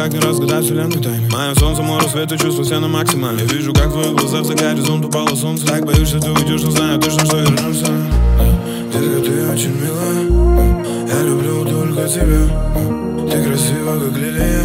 никак не разгадать вселенную тайны. Мое солнце, мой рассвет и чувства все на максимале. Вижу, как в твоих глазах за горизонт упало солнце. Так боюсь, что ты уйдешь, но знаю точно, что вернешься. Детка, ты очень милая, я люблю только тебя. Ты красива, как лилия.